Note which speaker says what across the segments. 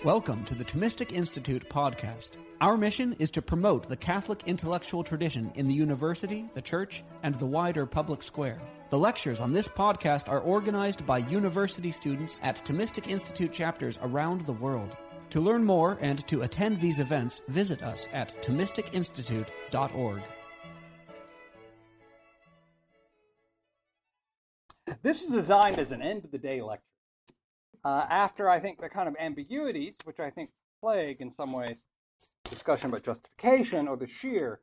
Speaker 1: Welcome to the Thomistic Institute podcast. Our mission is to promote the Catholic intellectual tradition in the university, the church, and the wider public square. The lectures on this podcast are organized by university students at Thomistic Institute chapters around the world. To learn more and to attend these events, visit us at ThomisticInstitute.org.
Speaker 2: This is designed as an end-of-the-day lecture. After, I think, the kind of ambiguities, which I think plague, in some ways, discussion about justification, or the sheer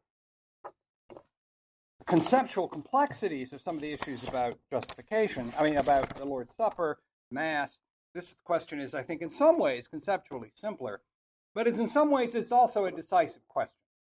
Speaker 2: conceptual complexities of some of the issues about justification, about the Lord's Supper, Mass. This question is, I think, in some ways, conceptually simpler, but in some ways, it's also a decisive question.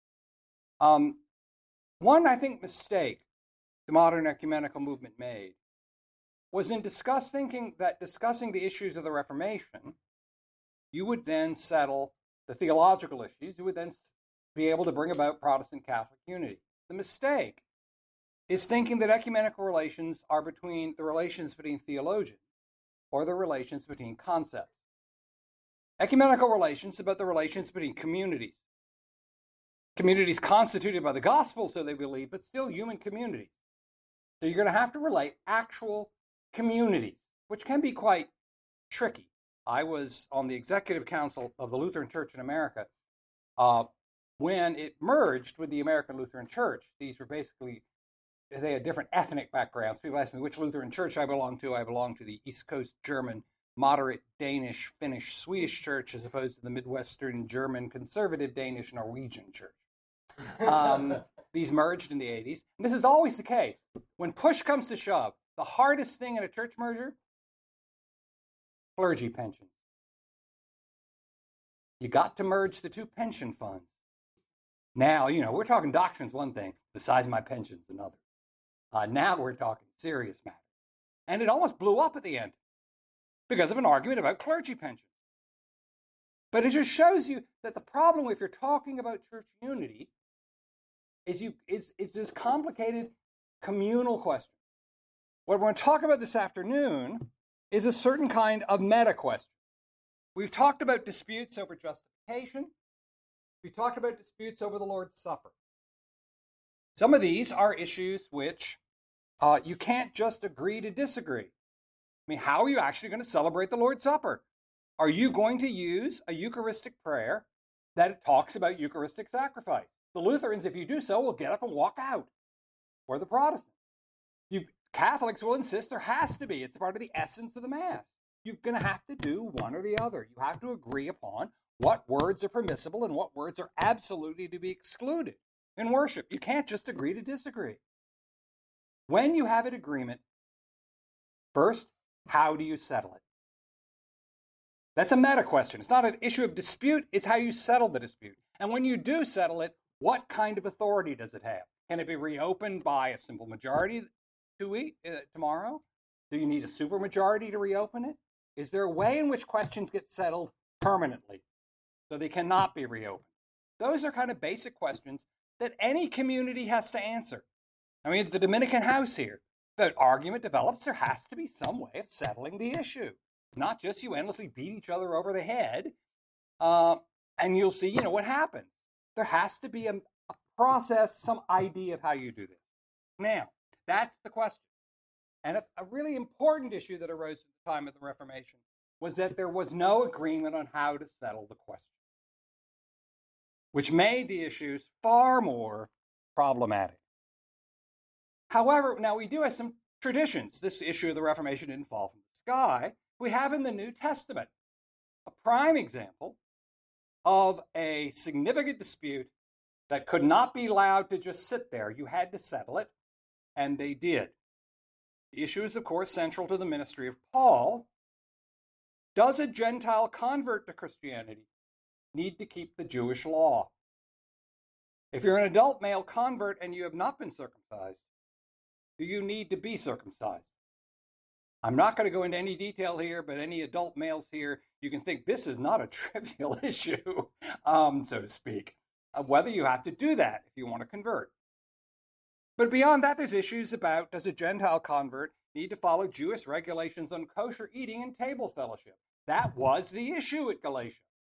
Speaker 2: One, I think, mistake the modern ecumenical movement made was in discussing the issues of the Reformation, you would then settle the theological issues. You would then be able to bring about Protestant Catholic unity. The mistake is thinking that ecumenical relations are between the relations between theologians or the relations between concepts. Ecumenical relations about the relations between communities. Communities constituted by the gospel, so they believe, but still human communities. So you're going to have to relate actual communities, which can be quite tricky. I was on the executive council of the Lutheran Church in America when it merged with the American Lutheran Church. These were basically, they had different ethnic backgrounds. People ask me which Lutheran church I belong to. I belong to the East Coast German, moderate Danish, Finnish, Swedish church, as opposed to the Midwestern German, conservative Danish, Norwegian church. These merged in the 80s. And this is always the case. When push comes to shove, the hardest thing in a church merger, clergy pensions. You got to merge the two pension funds. Now, we're talking doctrine's one thing, the size of my pension's another. Now we're talking serious matters. And it almost blew up at the end because of an argument about clergy pension. But it just shows you that the problem if you're talking about church unity is this complicated communal question. What we're going to talk about this afternoon is a certain kind of meta question. We've talked about disputes over justification. We've talked about disputes over the Lord's Supper. Some of these are issues which you can't just agree to disagree. How are you actually going to celebrate the Lord's Supper? Are you going to use a Eucharistic prayer that talks about Eucharistic sacrifice? The Lutherans, if you do so, will get up and walk out. Or the Protestants. Catholics will insist there has to be. It's part of the essence of the Mass. You're going to have to do one or the other. You have to agree upon what words are permissible and what words are absolutely to be excluded in worship. You can't just agree to disagree. When you have an agreement, first, how do you settle it? That's a meta question. It's not an issue of dispute. It's how you settle the dispute. And when you do settle it, what kind of authority does it have? Can it be reopened by a simple majority tomorrow? Do you need a supermajority to reopen it? Is there a way in which questions get settled permanently so they cannot be reopened? Those are kind of basic questions that any community has to answer. The Dominican house here, the argument develops, there has to be some way of settling the issue. Not just you endlessly beat each other over the head, and you'll see, what happens. There has to be a process, some idea of how you do this. Now, that's the question. And a really important issue that arose at the time of the Reformation was that there was no agreement on how to settle the question, which made the issues far more problematic. However, now we do have some traditions. This issue of the Reformation didn't fall from the sky. We have in the New Testament a prime example of a significant dispute that could not be allowed to just sit there. You had to settle it. And they did. The issue is, of course, central to the ministry of Paul. Does a Gentile convert to Christianity need to keep the Jewish law? If you're an adult male convert and you have not been circumcised, do you need to be circumcised? I'm not going to go into any detail here, but any adult males here, you can think this is not a trivial issue, so to speak, of whether you have to do that if you want to convert. But beyond that, there's issues about, does a Gentile convert need to follow Jewish regulations on kosher eating and table fellowship? That was the issue at Galatia.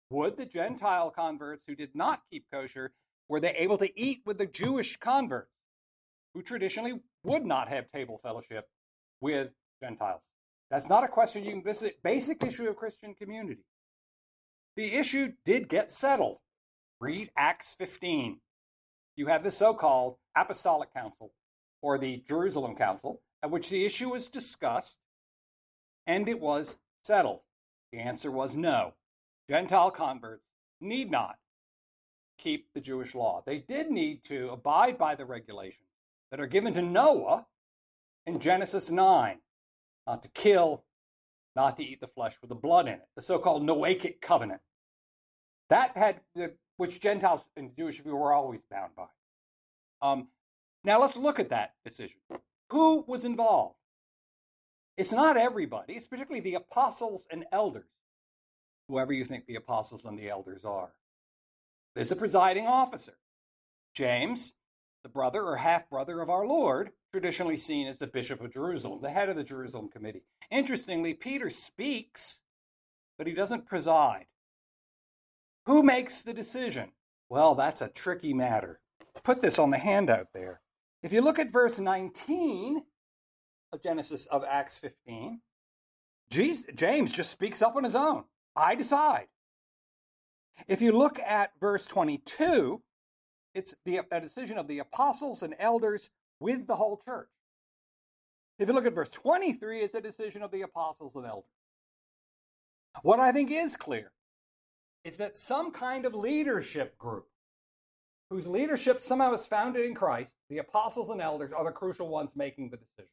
Speaker 2: would the Gentile converts who did not keep kosher, were they able to eat with the Jewish converts who traditionally would not have table fellowship with Gentiles? That's not a question you can, this is a basic issue of Christian community. The issue did get settled. Read Acts 15. You have the so-called Apostolic Council, or the Jerusalem Council, at which the issue was discussed, and it was settled. The answer was no. Gentile converts need not keep the Jewish law. They did need to abide by the regulations that are given to Noah in Genesis 9, not to kill, not to eat the flesh with the blood in it, the so-called Noachic covenant. That had, which Gentiles and Jewish people were always bound by. Now let's look at that decision. Who was involved? It's not everybody. It's particularly the apostles and elders, whoever you think the apostles and the elders are. There's a presiding officer. James, the brother or half-brother of our Lord, traditionally seen as the Bishop of Jerusalem, the head of the Jerusalem Committee. Interestingly, Peter speaks, but he doesn't preside. Who makes the decision? Well, that's a tricky matter. Put this on the handout there. If you look at verse 19 of Acts 15, James just speaks up on his own. I decide. If you look at verse 22, it's a decision of the apostles and elders with the whole church. If you look at verse 23, it's a decision of the apostles and elders. What I think is clear is that some kind of leadership group, whose leadership somehow is founded in Christ, the apostles and elders, are the crucial ones making the decision.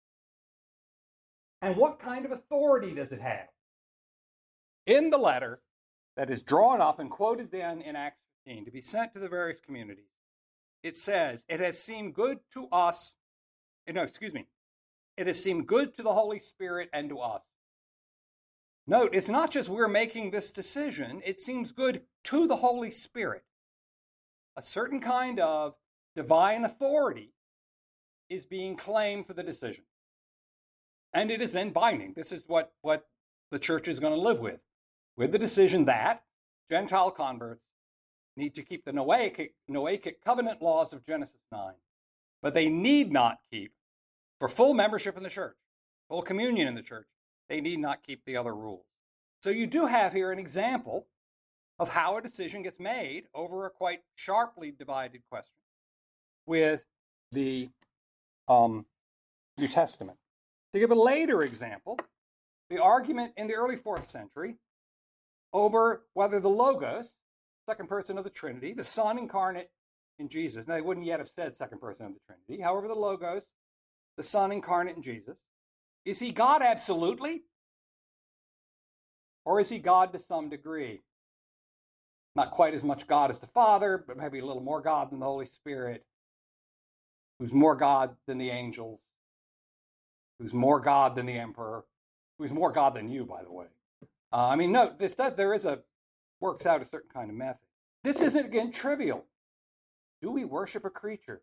Speaker 2: And what kind of authority does it have? In the letter that is drawn up and quoted then in Acts 15 to be sent to the various communities, it says, it has seemed good to us, it has seemed good to the Holy Spirit and to us. Note, it's not just we're making this decision, it seems good to the Holy Spirit. A certain kind of divine authority is being claimed for the decision. And it is then binding. This is what the church is going to live with the decision that Gentile converts need to keep the Noachic covenant laws of Genesis 9, but they need not keep, for full membership in the church, full communion in the church, they need not keep the other rules. So you do have here an example of how a decision gets made over a quite sharply divided question with the New Testament. To give a later example, the argument in the early 4th century over whether the Logos, second person of the Trinity, the Son incarnate in Jesus, now they wouldn't yet have said second person of the Trinity, however, the Logos, the Son incarnate in Jesus, is he God absolutely? Or is he God to some degree? Not quite as much God as the Father, but maybe a little more God than the Holy Spirit, who's more God than the angels, who's more God than the emperor, who's more God than you, by the way. Note, works out a certain kind of method. This isn't, again, trivial. Do we worship a creature?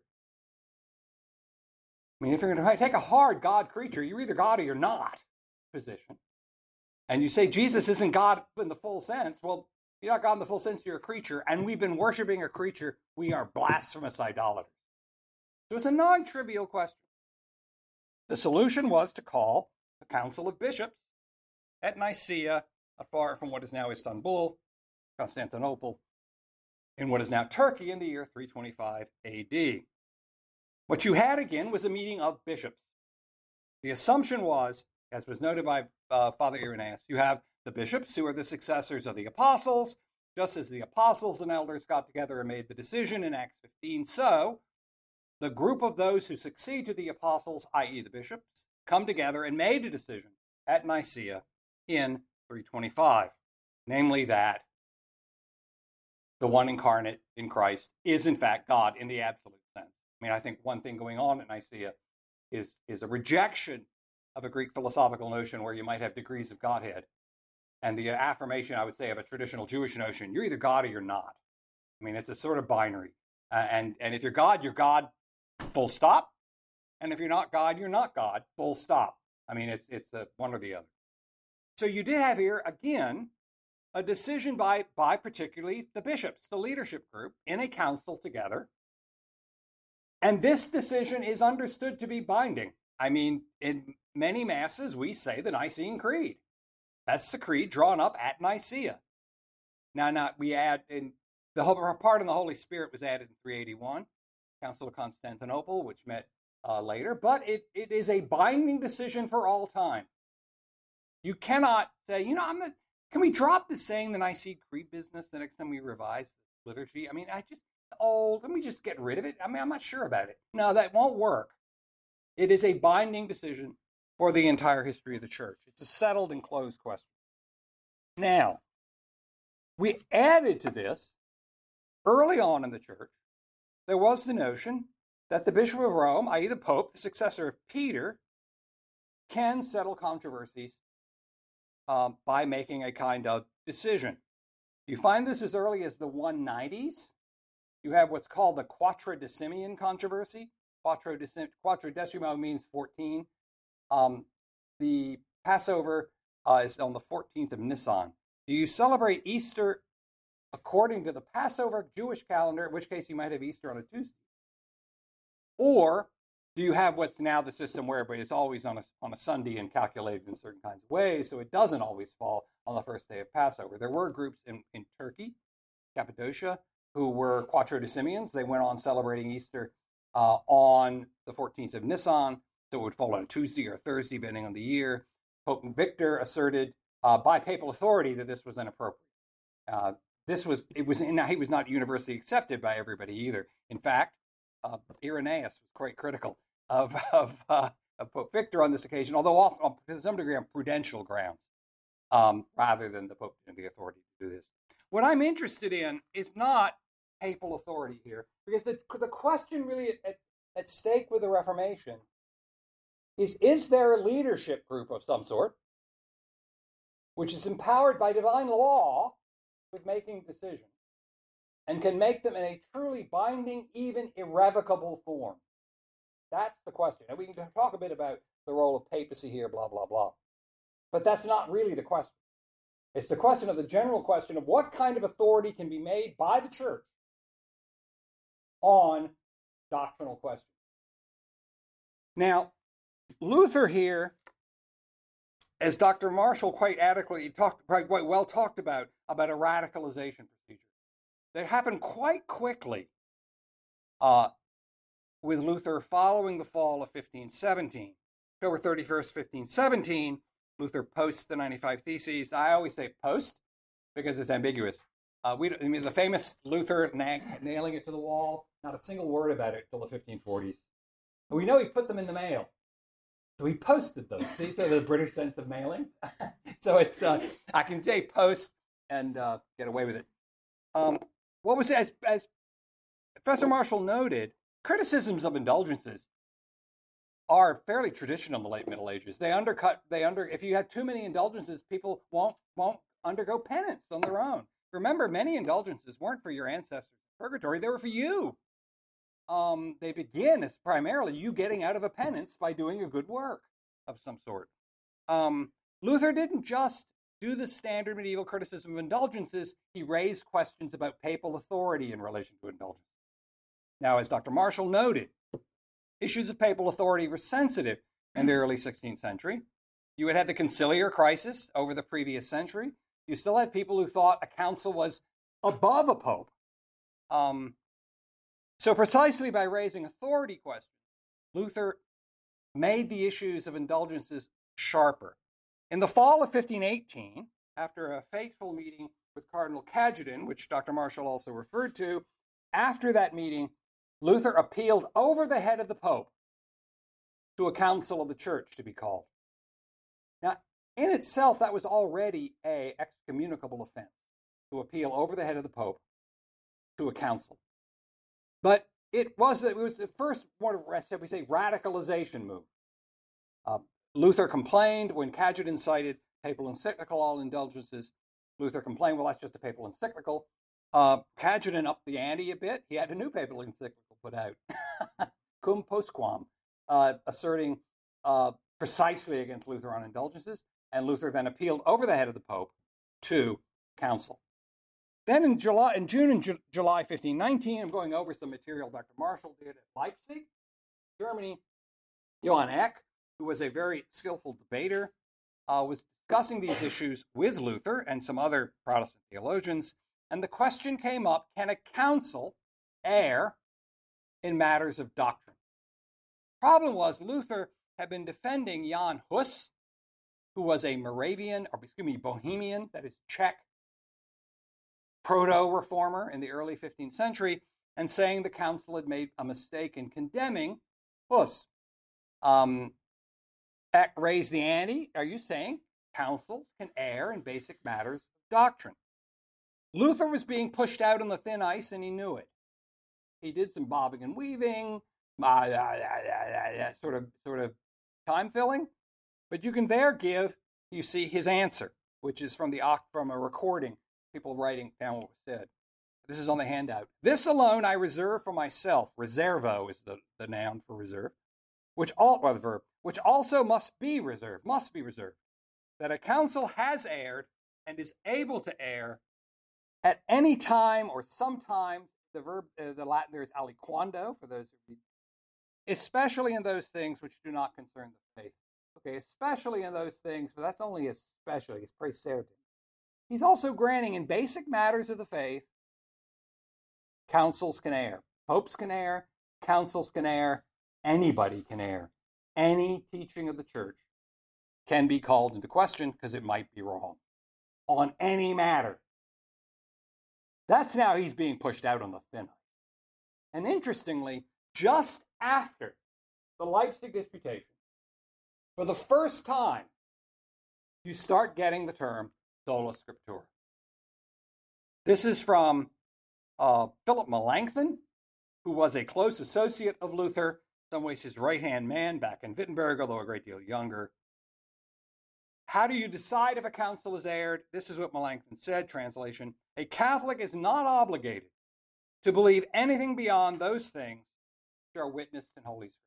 Speaker 2: If you're going to take a hard God creature, you're either God or you're not position, and you say Jesus isn't God in the full sense, well, you're not God in the full sense, you're a creature, and we've been worshiping a creature, we are blasphemous idolaters. So it's a non-trivial question. The solution was to call the Council of Bishops at Nicaea, not far from what is now Istanbul, Constantinople, in what is now Turkey in the year 325 AD. What you had again was a meeting of bishops. The assumption was, as was noted by Father Irenaeus, you have the bishops who are the successors of the apostles, just as the apostles and elders got together and made the decision in Acts 15. So the group of those who succeed to the apostles, i.e. the bishops, come together and made a decision at Nicaea in 325, namely that the one incarnate in Christ is in fact God in the absolute sense. I think one thing going on at Nicaea is a rejection of a Greek philosophical notion where you might have degrees of Godhead, and the affirmation, I would say, of a traditional Jewish notion, you're either God or you're not. It's a sort of binary. And if you're God, full stop. And if you're not God, you're not God, full stop. It's one or the other. So you did have here, again, a decision by particularly the bishops, the leadership group, in a council together. And this decision is understood to be binding. I mean, in many masses, we say the Nicene Creed. That's the creed drawn up at Nicaea. Now we add in the whole part in the Holy Spirit was added in 381, Council of Constantinople, which met later. But it is a binding decision for all time. You cannot say, can we drop the saying the Nicene Creed business the next time we revise the liturgy? I mean, let me just get rid of it. I mean, I'm not sure about it. No, that won't work. It is a binding decision for the entire history of the church. It's a settled and closed question. Now, we added to this, early on in the church, there was the notion that the Bishop of Rome, i.e. the Pope, the successor of Peter, can settle controversies by making a kind of decision. You find this as early as the 190s. You have what's called the Quattrodecimian controversy. Quattrodecimo means 14. The Passover is on the 14th of Nisan. Do you celebrate Easter according to the Passover Jewish calendar, in which case you might have Easter on a Tuesday? Or do you have what's now the system where it's always on a Sunday and calculated in certain kinds of ways, so it doesn't always fall on the first day of Passover? There were groups in Turkey, Cappadocia, who were Quattrodecimians. They went on celebrating Easter on the 14th of Nisan, so it would fall on Tuesday or Thursday, depending on the year. Pope Victor asserted by papal authority that this was inappropriate. He was not universally accepted by everybody either. In fact, Irenaeus was quite critical of Pope Victor on this occasion, although often, to some degree on prudential grounds, rather than the Pope having the authority to do this. What I'm interested in is not papal authority here, because the question really at stake with the Reformation is there a leadership group of some sort which is empowered by divine law with making decisions and can make them in a truly binding, even irrevocable form? That's the question. And we can talk a bit about the role of papacy here, blah, blah, blah. But that's not really the question. It's the question of the general question of what kind of authority can be made by the church on doctrinal questions. Now, Luther here, as Dr. Marshall quite well talked about a radicalization procedure that happened quite quickly with Luther following the fall of 1517. October 31st, 1517, Luther posts the 95 Theses. I always say post because it's ambiguous. The famous Luther nailing it to the wall, not a single word about it until the 1540s. But we know he put them in the mail. So he posted them. See, so the British sense of mailing. So it's I can say post and get away with it. What was as Professor Marshall noted, criticisms of indulgences are fairly traditional in the late Middle Ages. If you have too many indulgences, people won't undergo penance on their own. Remember, many indulgences weren't for your ancestors in purgatory; they were for you. They begin as primarily you getting out of a penance by doing a good work of some sort. Luther didn't just do the standard medieval criticism of indulgences. He raised questions about papal authority in relation to indulgences. Now, as Dr. Marshall noted, issues of papal authority were sensitive in the early 16th century. You had the conciliar crisis over the previous century. You still had people who thought a council was above a pope. So precisely by raising authority questions, Luther made the issues of indulgences sharper. In the fall of 1518, after a fateful meeting with Cardinal Cajetan, which Dr. Marshall also referred to, after that meeting, Luther appealed over the head of the Pope to a council of the church to be called. Now, in itself, that was already an excommunicable offense, to appeal over the head of the Pope to a council. But it was the first, shall we say, radicalization move. Luther complained when Cajetan cited papal encyclical all indulgences. Luther complained, well, that's just a papal encyclical. Cajetan upped the ante a bit. He had a new papal encyclical put out, Cum Postquam, asserting precisely against Luther on indulgences. And Luther then appealed over the head of the Pope to council. Then in June and July 1519, I'm going over some material Dr. Marshall did at Leipzig, Germany. Johann Eck, who was a very skillful debater, was discussing these issues with Luther and some other Protestant theologians. And the question came up, can a council err in matters of doctrine? Problem was, Luther had been defending Jan Hus, who was a Bohemian, that is Czech, proto-reformer in the early 15th century, and saying the council had made a mistake in condemning Hus. Eck raised the ante. Are you saying councils can err in basic matters of doctrine? Luther was being pushed out on the thin ice, and he knew it. He did some bobbing and weaving, sort of time filling, but you can you see his answer, which is from a recording, people writing down what was said. This is on the handout. This alone I reserve for myself. Reservo is the noun for reserve, the verb, which also must be reserved, that a council has erred and is able to err at any time or sometimes. The verb, the Latin there is aliquando, for those who read, especially in those things which do not concern the faith. Okay, especially in those things, but that's only especially, it's pretty certain. He's also granting in basic matters of the faith, councils can err. Popes can err, councils can err, anybody can err. Any teaching of the church can be called into question because it might be wrong on any matter. That's now he's being pushed out on the thin ice. And interestingly, just after the Leipzig disputation, for the first time, you start getting the term sola scriptura. This is from Philip Melanchthon, who was a close associate of Luther, in some ways his right-hand man back in Wittenberg, although a great deal younger. How do you decide if a council is erred? This is what Melanchthon said, translation. A Catholic is not obligated to believe anything beyond those things which are witnessed in Holy Scripture.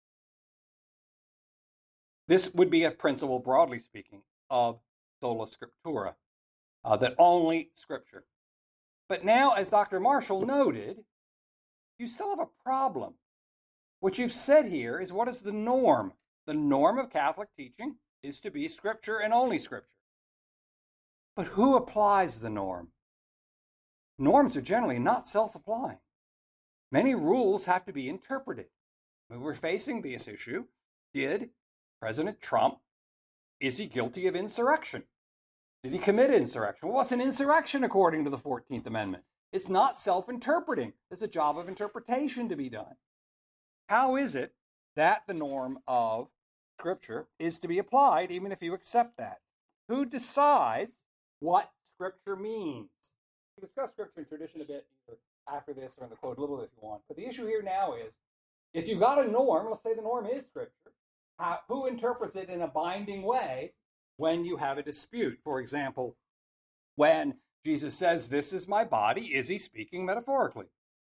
Speaker 2: This would be a principle, broadly speaking, of sola scriptura, that only Scripture. But now, as Dr. Marshall noted, you still have a problem. What you've said here is, what is the norm? The norm of Catholic teaching is to be Scripture and only Scripture. But who applies the norm? Norms are generally not self-applying. Many rules have to be interpreted. When we're facing this issue, did President Trump, is he guilty of insurrection? Did he commit insurrection? Well, what's an insurrection according to the 14th Amendment? It's not self-interpreting. There's a job of interpretation to be done. How is it that the norm of Scripture is to be applied, even if you accept that? Who decides what Scripture means? We'll discuss Scripture and tradition a bit either after this or in the quote a little bit if you want. But the issue here now is, if you've got a norm, let's say the norm is Scripture, who interprets it in a binding way when you have a dispute? For example, when Jesus says, "This is my body," is he speaking metaphorically?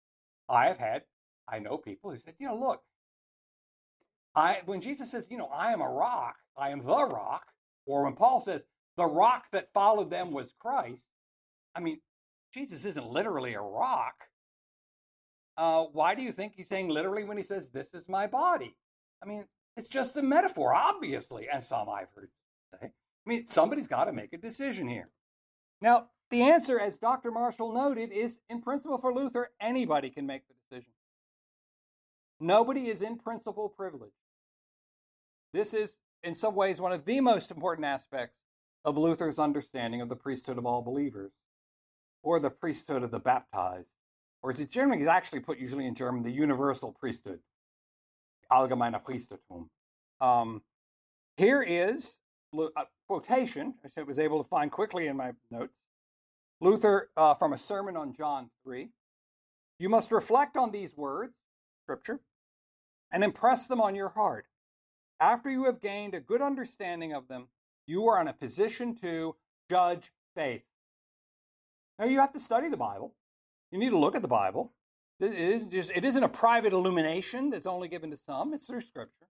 Speaker 2: I know people who said, look, when Jesus says, I am a rock, I am the rock, or when Paul says, the rock that followed them was Christ, Jesus isn't literally a rock. Why do you think he's saying literally when he says, "This is my body"? It's just a metaphor, obviously, and some I've heard say. Somebody's got to make a decision here. Now, the answer, as Dr. Marshall noted, is, in principle for Luther, anybody can make the decision. Nobody is in principle privileged. This is, in some ways, one of the most important aspects of Luther's understanding of the priesthood of all believers, or the priesthood of the baptized, or as it's generally actually put usually in German, the universal priesthood, allgemeine Priestertum. Here is a quotation, which I was able to find quickly in my notes. Luther, from a sermon on John 3. You must reflect on these words, Scripture, and impress them on your heart. After you have gained a good understanding of them, you are in a position to judge faith. Now, you have to study the Bible. You need to look at the Bible. It isn't a private illumination that's only given to some. It's through Scripture.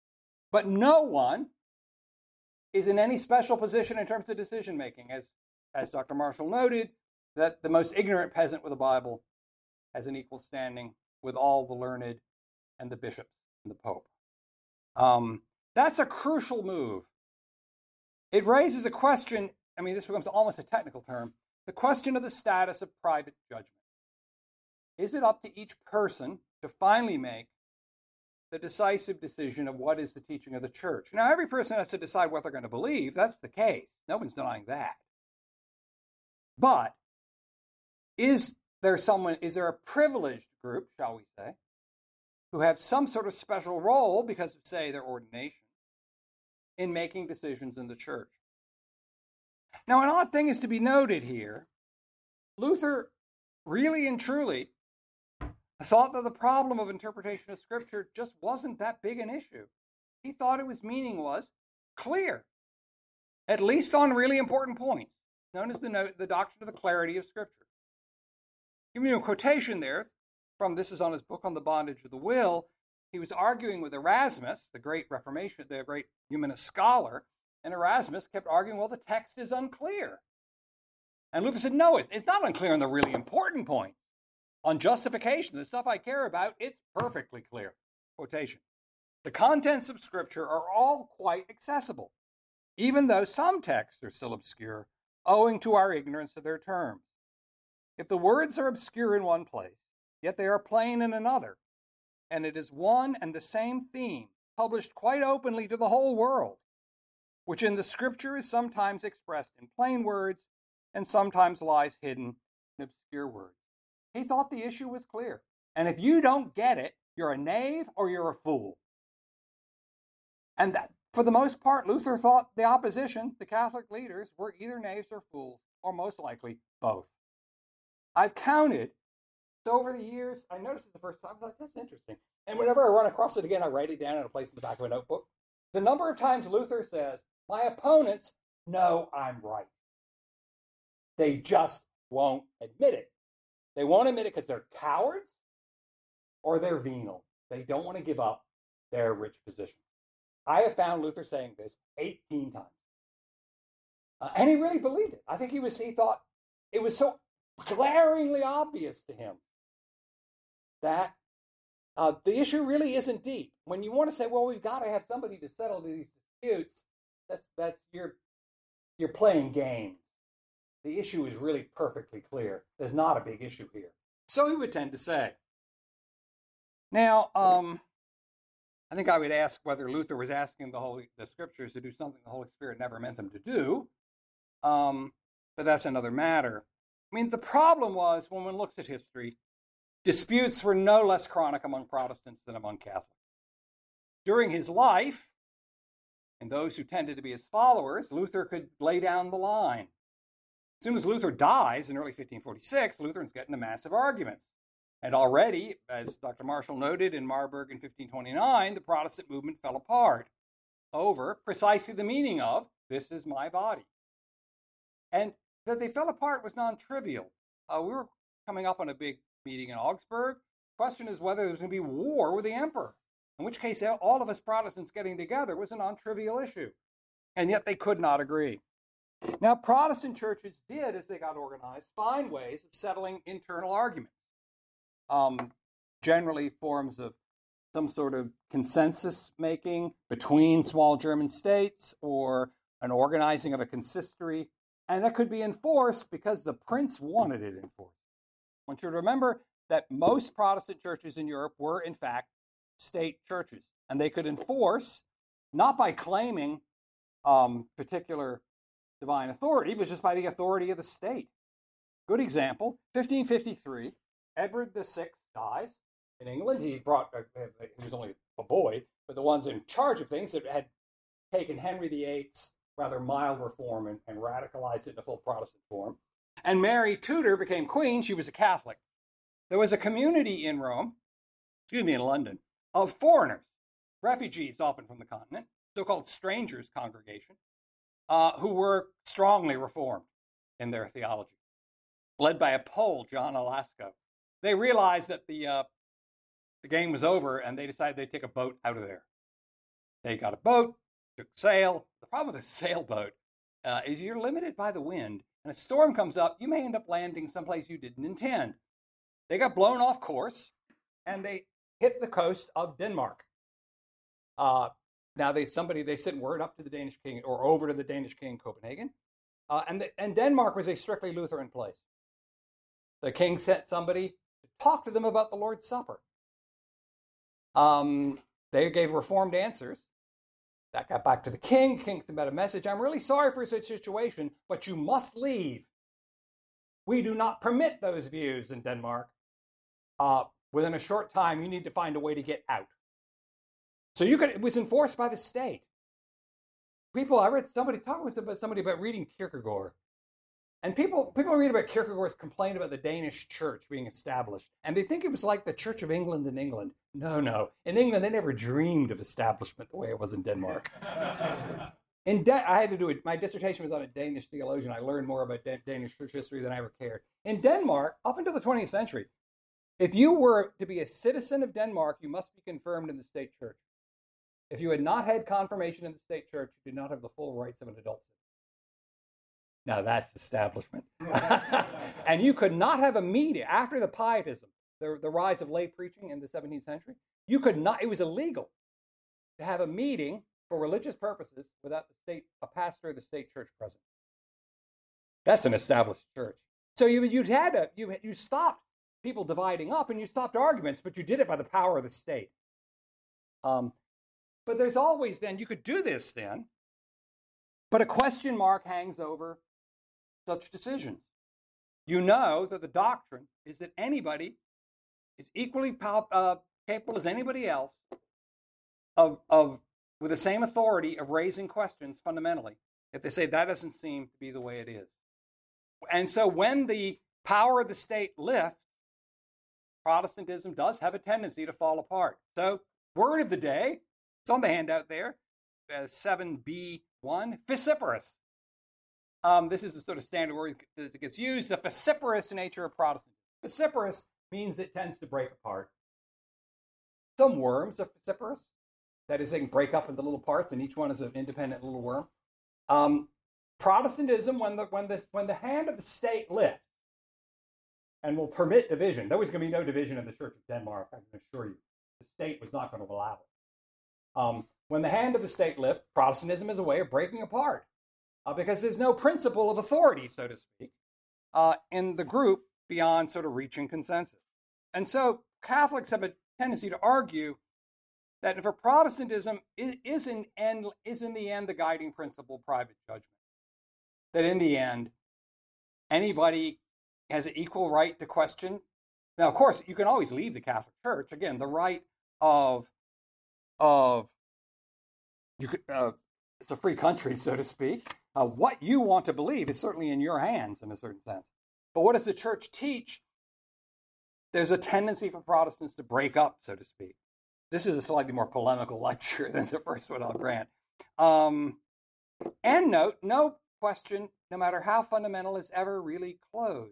Speaker 2: But no one is in any special position in terms of decision-making. as Dr. Marshall noted, that the most ignorant peasant with a Bible has an equal standing with all the learned and the bishops and the Pope. That's a crucial move. It raises a question, this becomes almost a technical term, the question of the status of private judgment. Is it up to each person to finally make the decisive decision of what is the teaching of the church? Now, every person has to decide what they're going to believe. That's the case. No one's denying that. But is there a privileged group, shall we say, who have some sort of special role because of, say, their ordination in making decisions in the church? Now, an odd thing is to be noted here. Luther really and truly thought that the problem of interpretation of Scripture just wasn't that big an issue. He thought its meaning was clear, at least on really important points, known as the doctrine of the clarity of Scripture. Giving you a quotation there from, this is on his book on the bondage of the will. He was arguing with Erasmus, the great Reformation, the great humanist scholar, and Erasmus kept arguing, well, the text is unclear. And Luther said, no, it's not unclear on the really important points. On justification, the stuff I care about, it's perfectly clear. Quotation. The contents of Scripture are all quite accessible, even though some texts are still obscure, owing to our ignorance of their terms. If the words are obscure in one place, yet they are plain in another, and it is one and the same theme, published quite openly to the whole world, which in the Scripture is sometimes expressed in plain words and sometimes lies hidden in obscure words. He thought the issue was clear. And if you don't get it, you're a knave or you're a fool. And that, for the most part, Luther thought the opposition, the Catholic leaders, were either knaves or fools, or most likely both. I've counted, so over the years, I noticed it the first time, I was like, that's interesting. And whenever I run across it again, I write it down in a place in the back of a notebook. The number of times Luther says, my opponents know I'm right. They just won't admit it. They won't admit it because they're cowards or they're venal. They don't want to give up their rich position. I have found Luther saying this 18 times. And he really believed it. I think he thought it was so glaringly obvious to him that the issue really isn't deep. When you want to say, well, we've got to have somebody to settle these disputes, that's you're playing games. The issue is really perfectly clear. There's not a big issue here. So he would tend to say. Now, I think I would ask whether Luther was asking the Scriptures to do something the Holy Spirit never meant them to do. But that's another matter. The problem was, when one looks at history, disputes were no less chronic among Protestants than among Catholics. During his life, and those who tended to be his followers, Luther could lay down the line. As soon as Luther dies in early 1546, Lutherans get into massive arguments. And already, as Dr. Marshall noted in Marburg in 1529, the Protestant movement fell apart over precisely the meaning of, this is my body. And that they fell apart was non-trivial. We were coming up on a big meeting in Augsburg. The question is whether there's going to be war with the emperor, in which case all of us Protestants getting together was a non-trivial issue. And yet they could not agree. Now, Protestant churches did, as they got organized, find ways of settling internal arguments. Generally forms of some sort of consensus making between small German states or an organizing of a consistory. And that could be enforced because the prince wanted it enforced. I want you to remember that most Protestant churches in Europe were, in fact, state churches. And they could enforce, not by claiming particular divine authority, but just by the authority of the state. Good example, 1553, Edward VI dies in England. He was only a boy, but the ones in charge of things that had taken Henry VIII's rather mild reform and radicalized it into full Protestant form. And Mary Tudor became queen. She was a Catholic. There was a community in in London, of foreigners, refugees often from the continent, so-called strangers congregation, who were strongly reformed in their theology, led by a Pole, John Alasko. They realized that the game was over, and they decided they'd take a boat out of there. They got a boat, took sail. The problem with a sailboat is you're limited by the wind, and a storm comes up, you may end up landing someplace you didn't intend. They got blown off course, and they hit the coast of Denmark. Now they sent word up to the Danish king, or over to the Danish king in Copenhagen, and Denmark was a strictly Lutheran place. The king sent somebody to talk to them about the Lord's Supper. They gave reformed answers. That got back to the king. The king sent out a message. I'm really sorry for such a situation, but you must leave. We do not permit those views in Denmark. Within a short time, you need to find a way to get out. So it was enforced by the state. I read somebody talking with somebody about reading Kierkegaard. And people read about Kierkegaard's complaint about the Danish church being established, and they think it was like the Church of England in England. No. In England, they never dreamed of establishment the way it was in Denmark. I had to do it. My dissertation was on a Danish theologian. I learned more about Danish church history than I ever cared. In Denmark, up until the 20th century, if you were to be a citizen of Denmark, you must be confirmed in the state church. If you had not had confirmation in the state church, you did not have the full rights of an adult citizen. Now that's establishment. And you could not have a meeting after the Pietism, the rise of lay preaching in the 17th century. You could not, it was illegal to have a meeting for religious purposes without a pastor of the state church present. That's an established church. So you stopped people dividing up and you stopped arguments, but you did it by the power of the state. But there's always then, you could do this then, but a question mark hangs over such decisions. You know that the doctrine is that anybody is equally capable as anybody else of with the same authority of raising questions fundamentally, if they say that doesn't seem to be the way it is. And so when the power of the state lifts, Protestantism does have a tendency to fall apart. So word of the day, it's on the handout there, 7b1, vociferous. This is the sort of standard word that gets used, the vociferous nature of Protestantism. Vociferous means it tends to break apart. Some worms are vociferous. That is, they can break up into little parts, and each one is an independent little worm. Protestantism, when the hand of the state lifts and will permit division, there was going to be no division in the Church of Denmark, I can assure you. The state was not going to allow it. When the hand of the state lifts, Protestantism is a way of breaking apart because there's no principle of authority, so to speak, in the group beyond sort of reaching consensus. And so Catholics have a tendency to argue that for Protestantism is in the end the guiding principle, private judgment. That in the end, anybody has an equal right to question. Now, of course, you can always leave the Catholic Church. Again, the right of you could. It's a free country, so to speak. What you want to believe is certainly in your hands, in a certain sense. But what does the Church teach? There's a tendency for Protestants to break up, so to speak. This is a slightly more polemical lecture than the first one, I'll grant. End note, no question, no matter how fundamental, is ever really closed.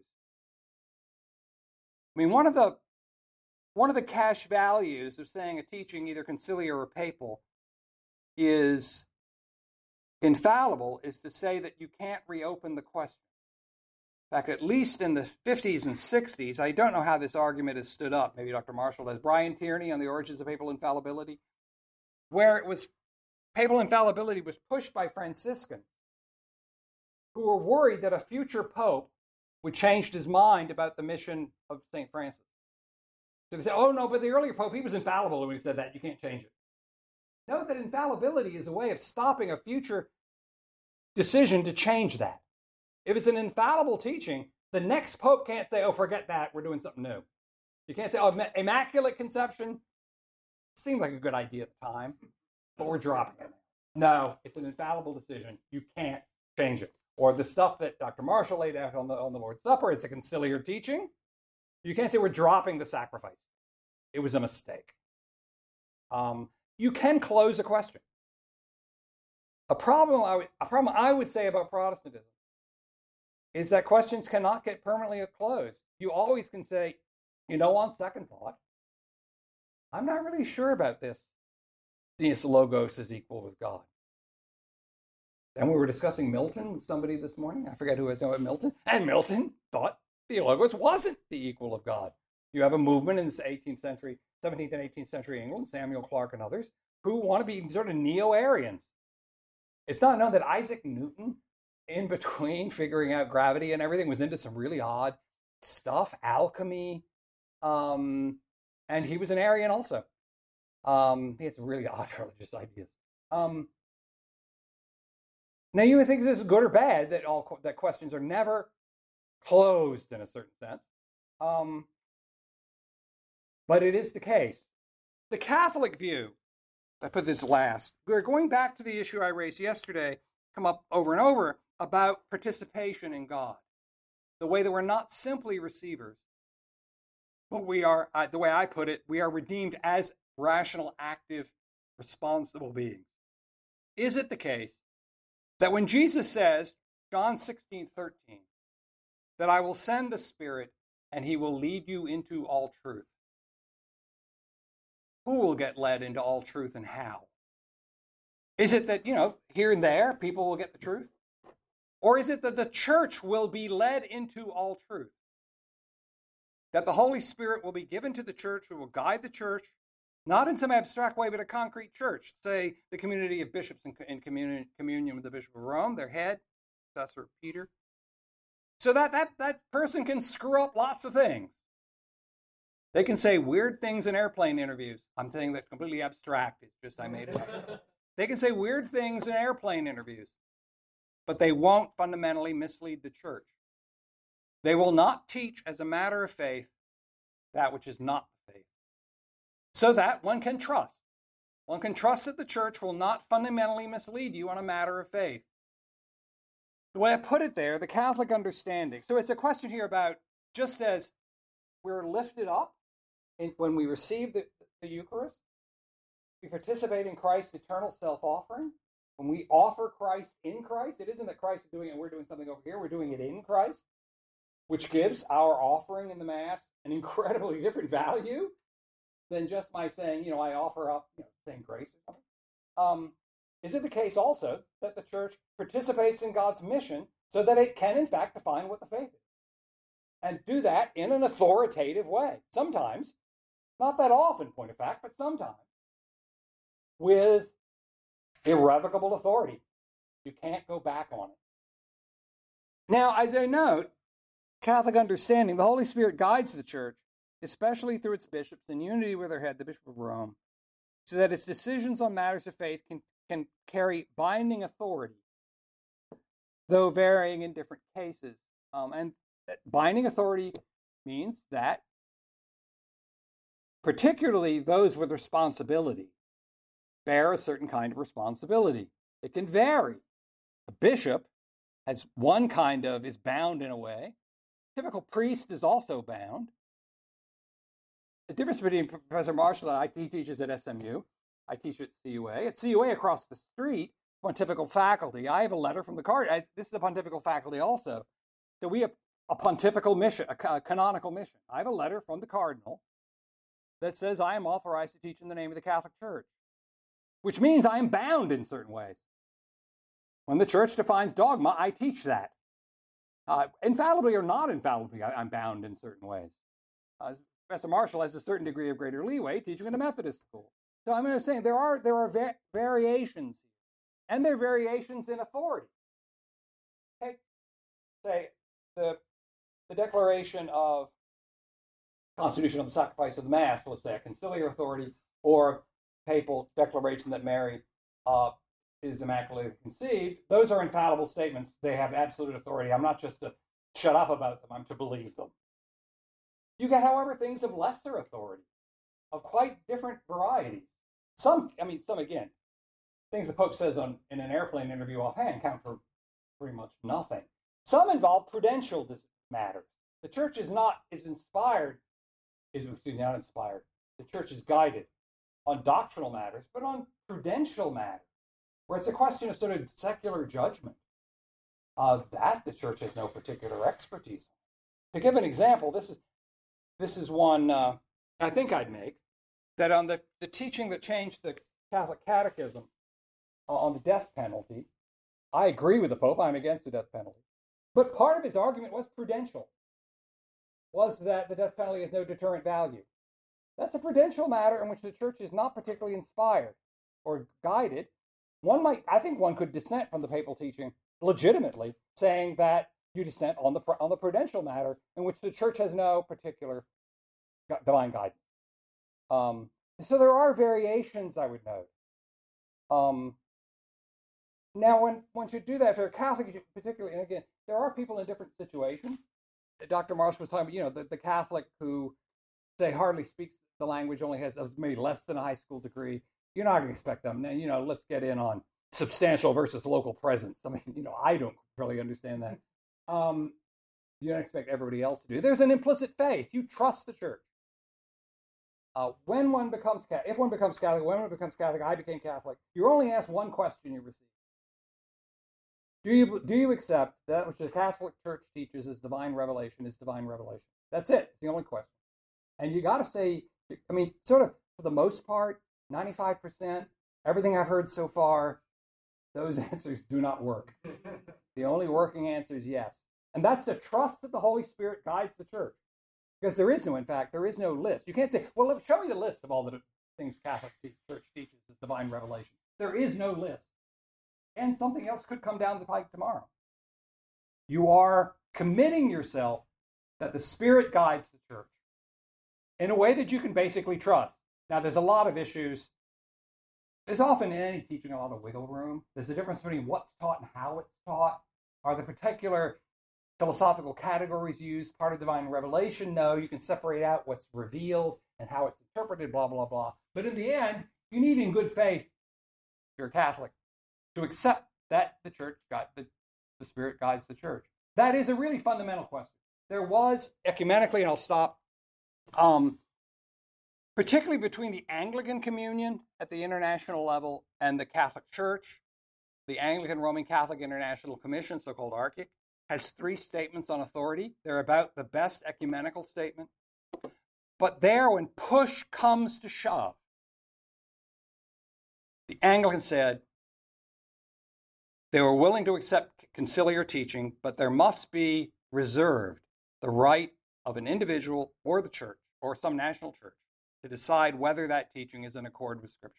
Speaker 2: I mean, one of the cash values of saying a teaching, either conciliar or papal, is infallible, is to say that you can't reopen the question. In fact, at least in the 50s and 60s, I don't know how this argument has stood up. Maybe Dr. Marshall does. Brian Tierney on the Origins of Papal Infallibility, where papal infallibility was pushed by Franciscans who were worried that a future pope would change his mind about the mission of St. Francis. So they say, oh no, but the earlier pope, he was infallible when he said that. You can't change it. Note that infallibility is a way of stopping a future decision to change that. If it's an infallible teaching, the next pope can't say, oh, forget that, we're doing something new. You can't say, oh, Immaculate Conception seemed like a good idea at the time, but we're dropping it. No, it's an infallible decision. You can't change it. Or the stuff that Dr. Marshall laid out on the Lord's Supper, it's a conciliar teaching. You can't say we're dropping the sacrifice. It was a mistake. You can close a question. A problem I would say about Protestantism is that questions cannot get permanently closed. You always can say, on second thought, I'm not really sure about this. Deus Logos is equal with God. And we were discussing Milton with somebody this morning. I forget who was talking about Milton. And Milton thought Theologos wasn't the equal of God. You have a movement in this 18th century, 17th and 18th century England, Samuel Clarke and others, who want to be sort of neo-Arians. It's not known that Isaac Newton, in between figuring out gravity and everything, was into some really odd stuff, alchemy, and he was an Arian also. He had some really odd religious ideas. Now, you would think this is good or bad, that questions are never closed in a certain sense. But it is the case. The Catholic view, I put this last, we're going back to the issue I raised yesterday, come up over and over, about participation in God. The way that we're not simply receivers, but we are, the way I put it, we are redeemed as rational, active, responsible beings. Is it the case that when Jesus says, John 16:13, that I will send the Spirit and he will lead you into all truth? Who will get led into all truth and how? Is it that, here and there, people will get the truth? Or is it that the church will be led into all truth? That the Holy Spirit will be given to the church, who will guide the church, not in some abstract way, but a concrete church. Say, the community of bishops in communion with the Bishop of Rome, their head, successor Peter. So that person can screw up lots of things. They can say weird things in airplane interviews. I'm saying that completely abstract. It's just I made it up. They can say weird things in airplane interviews, but they won't fundamentally mislead the church. They will not teach as a matter of faith that which is not faith. So that one can trust. One can trust that the church will not fundamentally mislead you on a matter of faith. The way I put it there, the Catholic understanding. So it's a question here about, just as we're lifted up when we receive the Eucharist, we participate in Christ's eternal self-offering. When we offer Christ in Christ, it isn't that Christ is doing it and we're doing something over here. We're doing it in Christ, which gives our offering in the Mass an incredibly different value than just my saying, I offer up same grace or something. Is it the case also that the church participates in God's mission so that it can, in fact, define what the faith is? And do that in an authoritative way. Sometimes, not that often, point of fact, but sometimes, with irrevocable authority. You can't go back on it. Now, as I note, Catholic understanding, the Holy Spirit guides the church, especially through its bishops, in unity with their head, the Bishop of Rome, so that its decisions on matters of faith can carry binding authority, though varying in different cases. And binding authority means that particularly those with responsibility bear a certain kind of responsibility. It can vary. A bishop has one kind of, is bound in a way. A typical priest is also bound. The difference between Professor Marshall and he teaches at SMU. I teach at CUA. At CUA across the street, pontifical faculty, I have a letter from the cardinal. This is the pontifical faculty also. So we have a pontifical mission, a canonical mission. I have a letter from the cardinal that says I am authorized to teach in the name of the Catholic Church, which means I am bound in certain ways. When the church defines dogma, I teach that. Infallibly or not infallibly, I'm bound in certain ways. Professor Marshall has a certain degree of greater leeway teaching in a Methodist school. So I'm saying there are variations here, and there are variations in authority. Take, say, the declaration of Constitution of the Sacrifice of the Mass, let's say a conciliar authority, or papal declaration that Mary is immaculately conceived. Those are infallible statements. They have absolute authority. I'm not just to shut up about them, I'm to believe them. You get, however, things of lesser authority, of quite different varieties. Some again, things the Pope says in an airplane interview offhand count for pretty much nothing. Some involve prudential matters. The church is not inspired. The church is guided on doctrinal matters, but on prudential matters, where it's a question of sort of secular judgment. That the church has no particular expertise. To give an example, this is one I think I'd make, that on the teaching that changed the Catholic Catechism on the death penalty, I agree with the Pope. I'm against the death penalty. But part of his argument was prudential, was that the death penalty has no deterrent value. That's a prudential matter in which the church is not particularly inspired or guided. I think one could dissent from the papal teaching legitimately, saying that you dissent on the prudential matter in which the church has no particular divine guidance. So there are variations, I would note. Now, when one should do that, if they're Catholic, particularly, and again, there are people in different situations. Dr. Marsh was talking about, the Catholic who, say, hardly speaks the language, only has maybe less than a high school degree. You're not going to expect them. Let's get in on substantial versus local presence. I mean, I don't really understand that. You don't expect everybody else to do. There's an implicit faith. You trust the church. When one becomes Catholic, if one becomes Catholic, when one becomes Catholic, I became Catholic, you're only asked one question you receive. Do you accept that which the Catholic Church teaches is divine revelation is divine revelation? That's it. It's the only question. And you got to say, sort of for the most part, 95%, everything I've heard so far, those answers do not work. The only working answer is yes. And that's the trust that the Holy Spirit guides the church. Because there is no list. You can't say, well, show me the list of all the things Catholic Church teaches as divine revelation. There is no list. And something else could come down the pike tomorrow. You are committing yourself that the Spirit guides the church in a way that you can basically trust. Now, there's a lot of issues. There's often in any teaching a lot of wiggle room. There's a difference between what's taught and how it's taught. Are the particular philosophical categories used part of divine revelation? No, you can separate out what's revealed and how it's interpreted, blah, blah, blah. But in the end, you need in good faith, if you're a Catholic, to accept that the Spirit guides the church. That is a really fundamental question. There was, ecumenically, and I'll stop, particularly between the Anglican Communion at the international level and the Catholic Church, the Anglican Roman Catholic International Commission, so-called ARCIC, has 3 statements on authority. They're about the best ecumenical statement. But there, when push comes to shove, the Anglicans said they were willing to accept conciliar teaching, but there must be reserved the right of an individual or the church or some national church to decide whether that teaching is in accord with Scripture.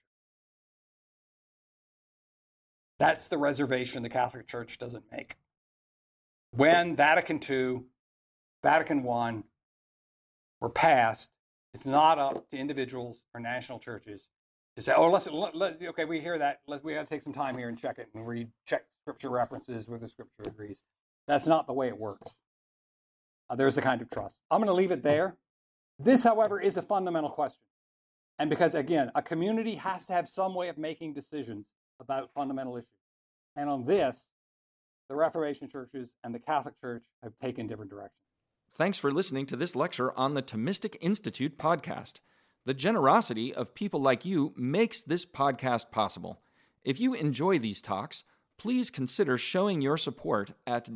Speaker 2: That's the reservation the Catholic Church doesn't make. When Vatican II, Vatican I were passed, it's not up to individuals or national churches to say, okay, we hear that. We got to take some time here and check it and check Scripture references where the Scripture agrees. That's not the way it works. There's a kind of trust. I'm going to leave it there. This, however, is a fundamental question. And because, again, a community has to have some way of making decisions about fundamental issues. And on this, the Reformation churches and the Catholic Church have taken different directions.
Speaker 3: Thanks for listening to this lecture on the Thomistic Institute podcast. The generosity of people like you makes this podcast possible. If you enjoy these talks, please consider showing your support at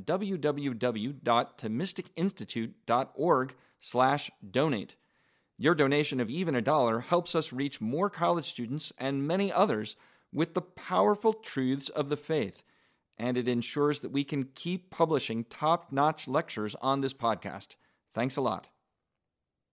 Speaker 3: www.thomisticinstitute.org/donate. Your donation of even $1 helps us reach more college students and many others with the powerful truths of the faith, and it ensures that we can keep publishing top-notch lectures on this podcast. Thanks a lot.